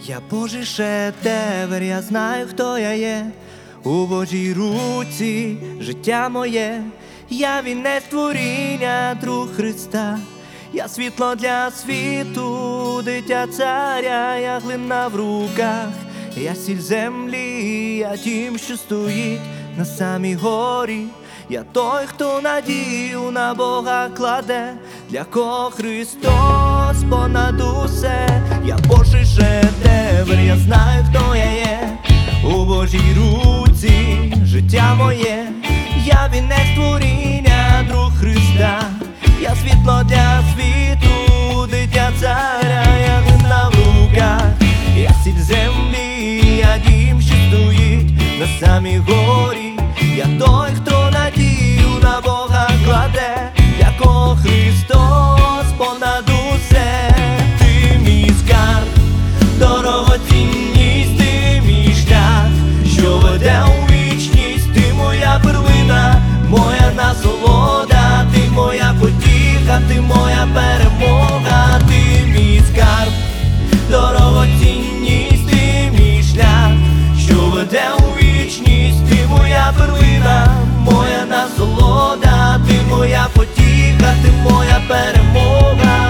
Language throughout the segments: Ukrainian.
Я Божий шедевр, я знаю, хто я є. У Божій руці життя моє. Я вінець творіння, друг Христа. Я світло для світу, дитя царя, я глина в руках. Я сіль землі, я тім, що стоїть на самій горі. Я той, хто надію на Бога кладе, для кого Христос понад усе. Я Божий шедевр, я знаю, хто я є. У Божій руці життя моє. Я вінець творіння, друг Христа. Я світло для світу, дитя царя, я глина в руках. Я сіль землі, я дім, що стоїть на самій горі. Я той, хто надію на Бога кладе, для кого Христос понад усе. Ти мій скарб, дорогоцінність, ти мій шлях, що веде у вічність. Ти моя перлина, моя насолода, ти моя потіха, ти моя перемога. Ти мій скарб, дорогоцінність, ти мій шлях, що веде у вічність. Ти моя перлина, моя насолода, ти моя потіха, ти моя перемога.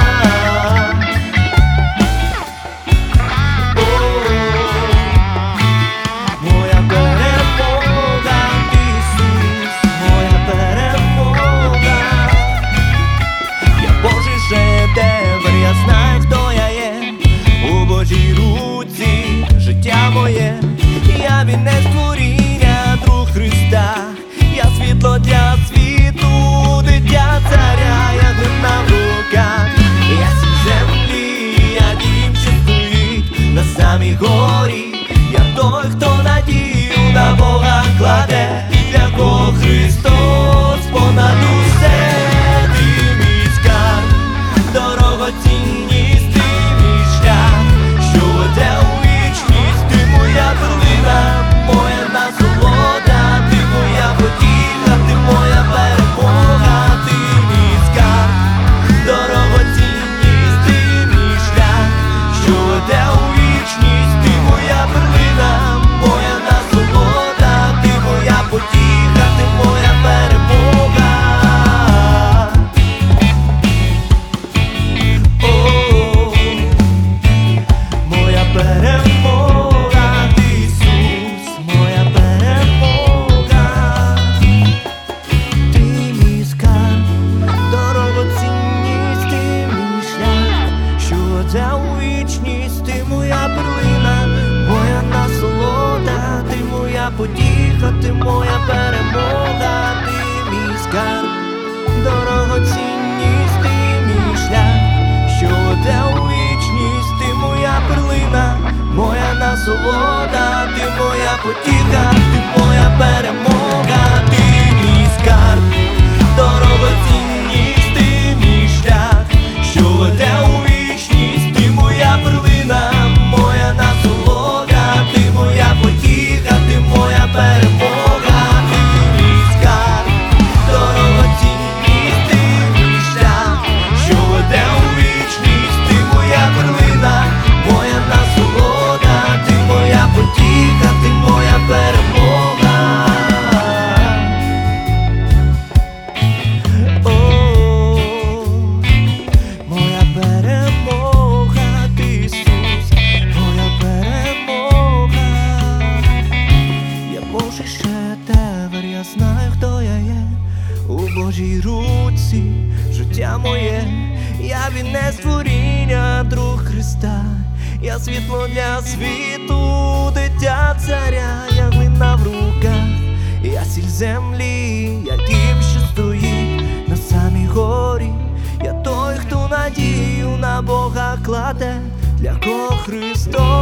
Моя перемога, Ісус, моя перемога. Я Божий шедевр, я знаю, хто я є. У Божій руці життя моє. Я вінець творіння, друг Христа. Я світло для світу, дитя царя, я глина в руках. Я сіль землі, я дім, що стоїть на самій горі. Я той, хто надію на Бога кладе, для кого Христос понад усе. Ти мій скарб, дорогоцінність, ти мій шлях, що веде у вічність. Ти моя перлина, моя насолода, ти моя потіха, ти моя перемога. Ти мій скарб, дорогоцінність, ти мій шлях, що веде у вічність. Ти моя перлина, моя насолода, ти моя потіха, ти моя перемога. О, моя перемога, ти Ісус, моя перемога. Ти мій скарб, дорогоцінність, ти мій шлях, що веде у вічність. Ти моя перлина, моя насолода, ти моя потіха, ти моя перемога. Ти мій скарб, дорогоцінність, ти мій шлях, що веде у вічність. Ти моя перлина, моя насолода, ти моя потіха, ти моя перемога. Ти мій скарб, дорогоцінність, ти мій шлях, що веде у вічність. Ти моя перлина, моя насолода, ти моя потіха, ти моя перемога. Ти мій скарб, дорогоцінність, ти мій шлях, що веде у вічність. Ти моя перлина, моя насолода, ти моя потіха, ти моя перемога. О, моя перемога, ти Ісус, моя перемога. Я Божий шедевр, я знаю, хто я є. У Божій руці життя моє. Я вінець творіння, друг Христа. Я світло для світу, дитя царя, я глина в руках. Я сіль землі, я тім, що стоїть на самій горі. Я той, хто надію на Бога кладе, для кого Христос